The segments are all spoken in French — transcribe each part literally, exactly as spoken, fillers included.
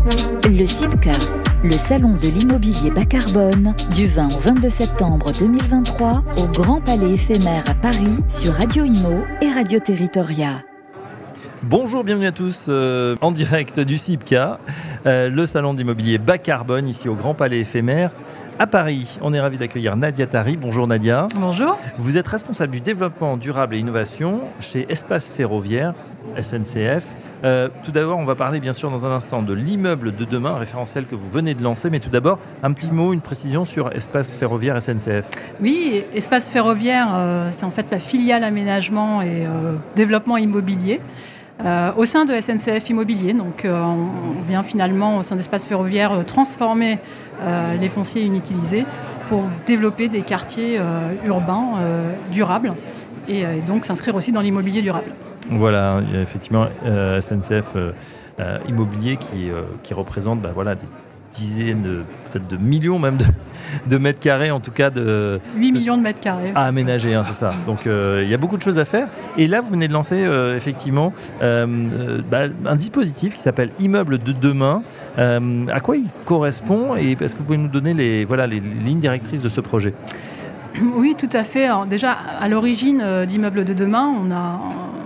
Le CIBCA, le salon de l'immobilier bas carbone, du vingt au vingt-deux septembre deux mille vingt-trois au Grand Palais éphémère à Paris sur Radio Imo et Radio Territoria. Bonjour, bienvenue à tous euh, en direct du CIBCA, euh, le salon d'immobilier bas carbone ici au Grand Palais éphémère à Paris. On est ravis d'accueillir Nadia Tari. Bonjour Nadia. Bonjour. Vous êtes responsable du développement durable et innovation chez Espace Ferroviaire, S N C F. Euh, tout d'abord, on va parler bien sûr dans un instant de l'immeuble de demain, un référentiel que vous venez de lancer. Mais tout d'abord, un petit mot, une précision sur Espace Ferroviaire S N C F. Oui, Espace Ferroviaire, euh, c'est en fait la filiale aménagement et euh, développement immobilier. Euh, au sein de S N C F Immobilier, donc euh, on vient finalement au sein d'Espace Ferroviaire euh, transformer euh, les fonciers inutilisés pour développer des quartiers euh, urbains euh, durables et, euh, et donc s'inscrire aussi dans l'immobilier durable. Voilà, il y a effectivement euh, S N C F euh, euh, Immobilier qui, euh, qui représente bah, voilà, des dizaines, de, peut-être de millions même de, de mètres carrés, en tout cas de... huit millions de mètres carrés. À aménager, hein, c'est ça. Donc euh, il y a beaucoup de choses à faire. Et là, vous venez de lancer euh, effectivement euh, euh, bah, un dispositif qui s'appelle Immeuble de demain. Euh, à quoi il correspond et est-ce que vous pouvez nous donner les, voilà, les, les lignes directrices de ce projet ? Oui, tout à fait. Alors, déjà, à l'origine euh, d'Immeuble de demain, on a,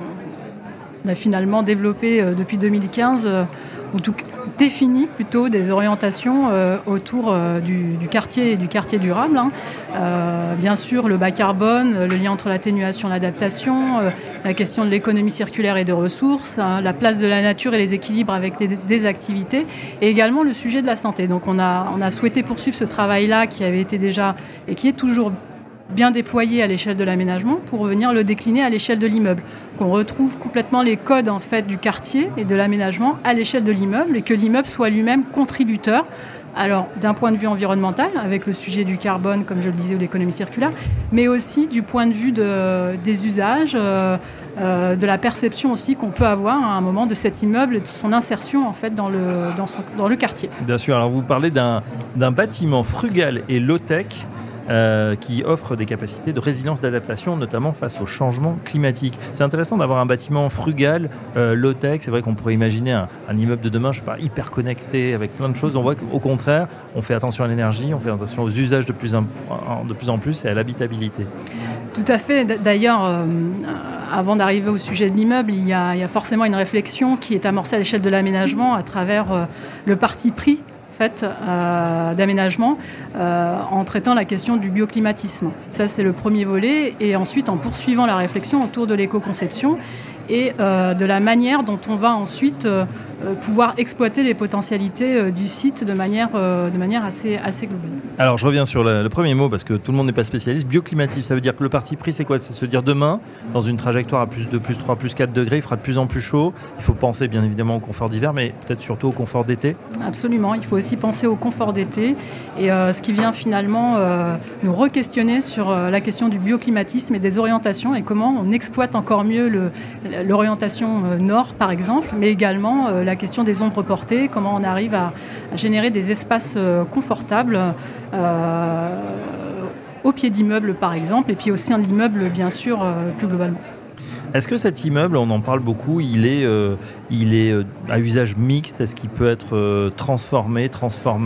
on a finalement développé euh, depuis deux mille quinze, euh, ou tout défini plutôt des orientations euh, autour euh, du, du quartier et du quartier durable. Hein. Euh, bien sûr, le bas carbone, le lien entre l'atténuation et l'adaptation, euh, la question de l'économie circulaire et des ressources, hein, la place de la nature et les équilibres avec des, des activités, et également le sujet de la santé. Donc on a, on a souhaité poursuivre ce travail-là qui avait été déjà et qui est toujours bien déployé à l'échelle de l'aménagement pour venir le décliner à l'échelle de l'immeuble. Qu'on retrouve complètement les codes en fait, du quartier et de l'aménagement à l'échelle de l'immeuble et que l'immeuble soit lui-même contributeur. Alors, d'un point de vue environnemental, avec le sujet du carbone, comme je le disais, ou l'économie circulaire, mais aussi du point de vue de, des usages, euh, euh, de la perception aussi qu'on peut avoir à un moment de cet immeuble et de son insertion en fait, dans, le, dans, son, dans le quartier. Bien sûr, alors vous parlez d'un, d'un bâtiment frugal et low-tech Euh, qui offre des capacités de résilience d'adaptation, notamment face au changement climatique. C'est intéressant d'avoir un bâtiment frugal, euh, low-tech. C'est vrai qu'on pourrait imaginer un, un immeuble de demain, je sais pas, hyper connecté, avec plein de choses. On voit qu'au contraire, on fait attention à l'énergie, on fait attention aux usages de plus en, de plus, en plus et à l'habitabilité. Tout à fait. D'ailleurs, euh, avant d'arriver au sujet de l'immeuble, il y a, il y a forcément une réflexion qui est amorcée à l'échelle de l'aménagement à travers euh, le parti pris Fait, euh, d'aménagement euh, en traitant la question du bioclimatisme. Ça, c'est le premier volet. Et ensuite, en poursuivant la réflexion autour de l'éco-conception et euh, de la manière dont on va ensuite euh, pouvoir exploiter les potentialités euh, du site de manière, euh, de manière assez, assez globale. Alors, je reviens sur le, le premier mot parce que tout le monde n'est pas spécialiste. Bioclimatisme, ça veut dire que le parti pris, c'est quoi ? C'est se dire demain, dans une trajectoire à plus deux, plus trois, plus quatre degrés, il fera de plus en plus chaud. Il faut penser bien évidemment au confort d'hiver, mais peut-être surtout au confort d'été. Absolument, il faut aussi penser au confort d'été et euh, ce qui vient finalement euh, nous re-questionner sur euh, la question du bioclimatisme et des orientations et comment on exploite encore mieux le, l'orientation euh, nord par exemple, mais également euh, la question des ombres portées, comment on arrive à, à générer des espaces euh, confortables euh, au pied d'immeubles par exemple et puis au sein de l'immeuble bien sûr euh, plus globalement. Est-ce que cet immeuble, on en parle beaucoup, il est, euh, il est euh, à usage mixte ? Est-ce qu'il peut être euh, transformé, transformable ?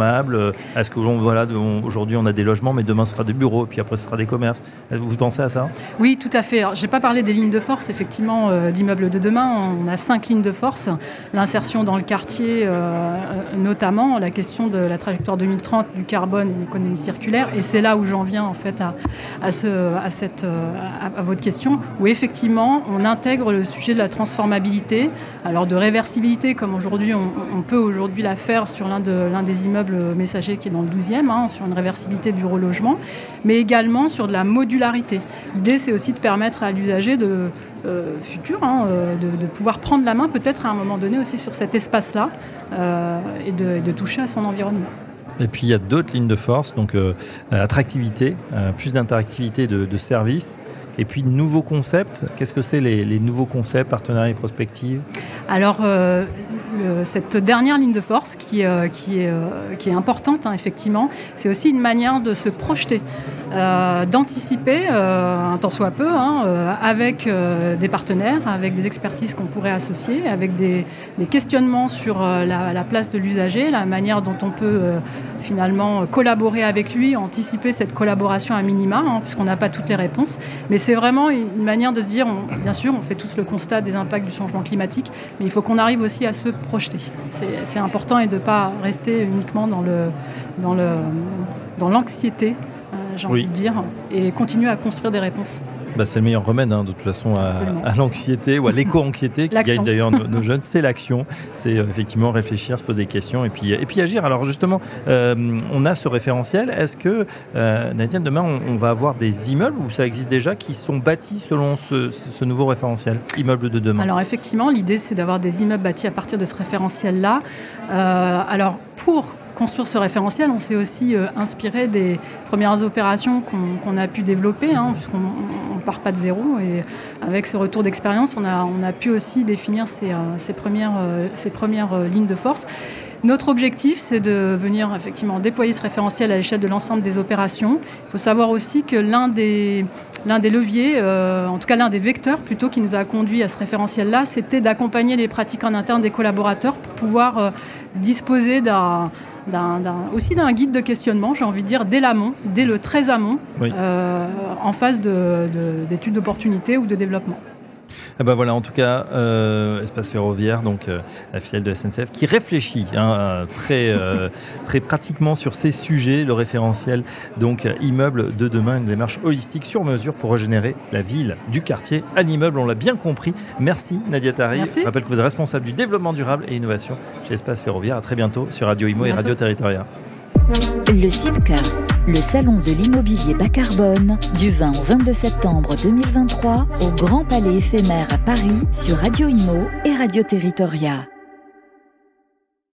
Est-ce que on, voilà, on, aujourd'hui on a des logements, mais demain ce sera des bureaux, puis après ce sera des commerces ? Vous pensez à ça ? Oui, tout à fait. Alors, je n'ai pas parlé des lignes de force, effectivement, euh, d'immeubles de demain. On a cinq lignes de force. L'insertion dans le quartier, euh, notamment, la question de la trajectoire deux mille trente, du carbone et de l'économie circulaire. Et c'est là où j'en viens, en fait, à, à, ce, à, cette, à, à votre question, où effectivement, on intègre le sujet de la transformabilité, alors de réversibilité, comme aujourd'hui on, on peut aujourd'hui la faire sur l'un, de, l'un des immeubles messagers qui est dans le douzième, hein, sur une réversibilité bureau-logement, mais également sur de la modularité. L'idée, c'est aussi de permettre à l'usager de, euh, futur hein, euh, de, de pouvoir prendre la main peut-être à un moment donné aussi sur cet espace-là euh, et, de, et de toucher à son environnement. Et puis il y a d'autres lignes de force, donc euh, attractivité, euh, plus d'interactivité de, de services. Et puis, nouveaux concepts, qu'est-ce que c'est les, les nouveaux concepts, partenariats et prospectives ? Alors, euh, le, cette dernière ligne de force qui, euh, qui, est, euh, qui est importante, hein, effectivement, c'est aussi une manière de se projeter, euh, d'anticiper, euh, un tant soit peu, hein, euh, avec euh, des partenaires, avec des expertises qu'on pourrait associer, avec des, des questionnements sur euh, la, la place de l'usager, la manière dont on peut euh, finalement collaborer avec lui, anticiper cette collaboration à minima, hein, puisqu'on n'a pas toutes les réponses. Mais c'est vraiment une manière de se dire, on, bien sûr, on fait tous le constat des impacts du changement climatique, mais il faut qu'on arrive aussi à se projeter. C'est, c'est important et de ne pas rester uniquement dans, le, dans, le, dans l'anxiété, euh, j'ai envie oui. de dire, et continuer à construire des réponses. Bah, c'est le meilleur remède, hein, de toute façon, à, à l'anxiété ou à l'éco-anxiété qui gagne d'ailleurs nos, nos jeunes. C'est l'action. C'est euh, effectivement réfléchir, se poser des questions et puis, et puis agir. Alors justement, euh, on a ce référentiel. Est-ce que, euh, Nadia, demain, on, on va avoir des immeubles où ça existe déjà qui sont bâtis selon ce, ce nouveau référentiel, immeubles de demain? Alors effectivement, l'idée, c'est d'avoir des immeubles bâtis à partir de ce référentiel-là. Euh, alors pour construire ce référentiel, on s'est aussi euh, inspiré des premières opérations qu'on, qu'on a pu développer, hein, puisqu'on ne part pas de zéro. Et avec ce retour d'expérience, on a, on a pu aussi définir ces, euh, ces premières, euh, ces premières euh, lignes de force. Notre objectif, c'est de venir effectivement déployer ce référentiel à l'échelle de l'ensemble des opérations. Il faut savoir aussi que l'un des, l'un des leviers, euh, en tout cas l'un des vecteurs plutôt qui nous a conduit à ce référentiel-là, c'était d'accompagner les pratiques en interne des collaborateurs pour pouvoir euh, disposer d'un, d'un, d'un, aussi d'un guide de questionnement, j'ai envie de dire, dès l'amont, dès le très amont, oui. euh, en phase de, de, d'études d'opportunité ou de développement. Ah bah voilà, en tout cas, euh, Espace Ferroviaire, donc euh, la filiale de S N C F, qui réfléchit hein, très, euh, très pratiquement sur ces sujets, le référentiel, donc immeuble de demain, une démarche holistique sur mesure pour régénérer la ville du quartier à l'immeuble. On l'a bien compris. Merci Nadia Tari. Merci. Je rappelle que vous êtes responsable du développement durable et innovation chez Espace Ferroviaire. À très bientôt sur Radio Imo et Radio Territoria. Le CIMCA, le salon de l'immobilier bas carbone, du vingt au vingt-deux septembre deux mille vingt-trois au Grand Palais éphémère à Paris sur Radio Imo et Radio Territoria.